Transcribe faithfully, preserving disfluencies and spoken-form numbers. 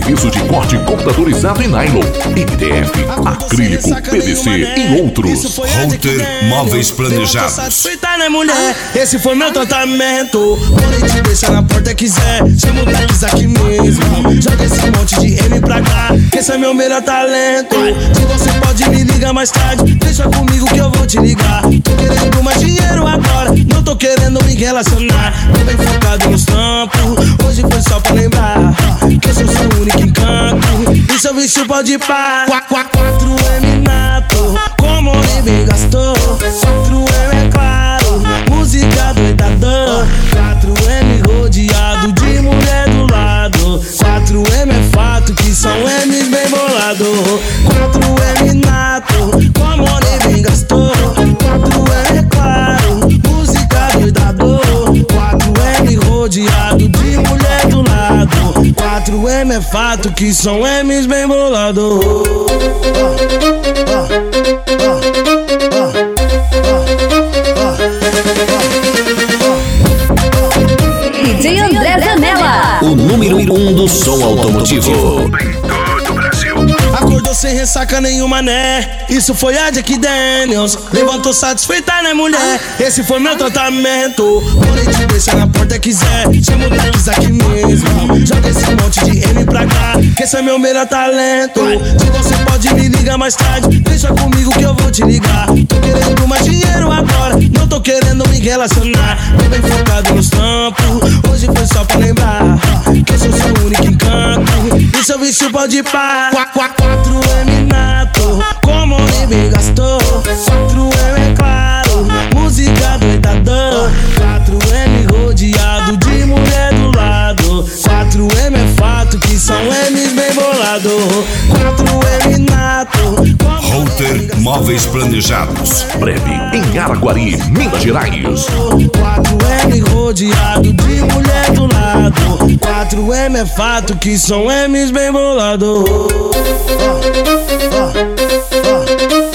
Serviço de corte computadorizado em nylon, M D F, acrílico, P V C e outros. Router Móveis Planejados. Satisfeita, né, mulher? Esse foi meu tratamento. Podem te deixar na porta quiser. Chama o Dex aqui mesmo. Joga esse monte de M pra cá, que esse é meu melhor talento. Se você pode me ligar mais tarde, deixa comigo que eu vou te ligar. Tô querendo mais dinheiro agora, não tô querendo me relacionar. Tô bem focado nos trampos, hoje foi só pra lembrar que eu sou seu único encanto. E seu vício pode pá. quatro M nato, como ele bem gastou. quatro M é claro, música doidador. quatro M rodeado de mulher do lado. quatro M é fato que são M's bem bolado. quatro M nato, como ele bem gastou. quatro M é claro, música doidador. quatro M rodeado de mulher do lado. quatro M é fato que são M's bem bolado. D J André Zanella, o número um do som automotivo. Acordou sem ressaca nenhuma, né? Isso foi a Jack Daniels. Levantou satisfeita, né, mulher? Esse foi meu tratamento. Podem te deixar na porta quiser. Chama o Dex aqui mesmo. Joga esse monte de M pra cá, que esse é meu melhor talento. Se você pode me ligar mais tarde, deixa comigo que eu vou te ligar. Tô querendo mais dinheiro agora, não tô querendo me relacionar. Tô bem focado nos trampos, hoje foi só pra lembrar que eu sou seu único encanto. E seu vício pode pá. quatro M nato, como ele bem gastou. quatro M é claro, música doidador. quatro M rodeado de mulher do lado. quatro M é fato que são M's bem bolado. quatro M nato, Router Móveis Planejados. Breve em Araguari, Minas Gerais. quatro M rodeado de mulher do lado. quatro M é fato que são M's bem bolado.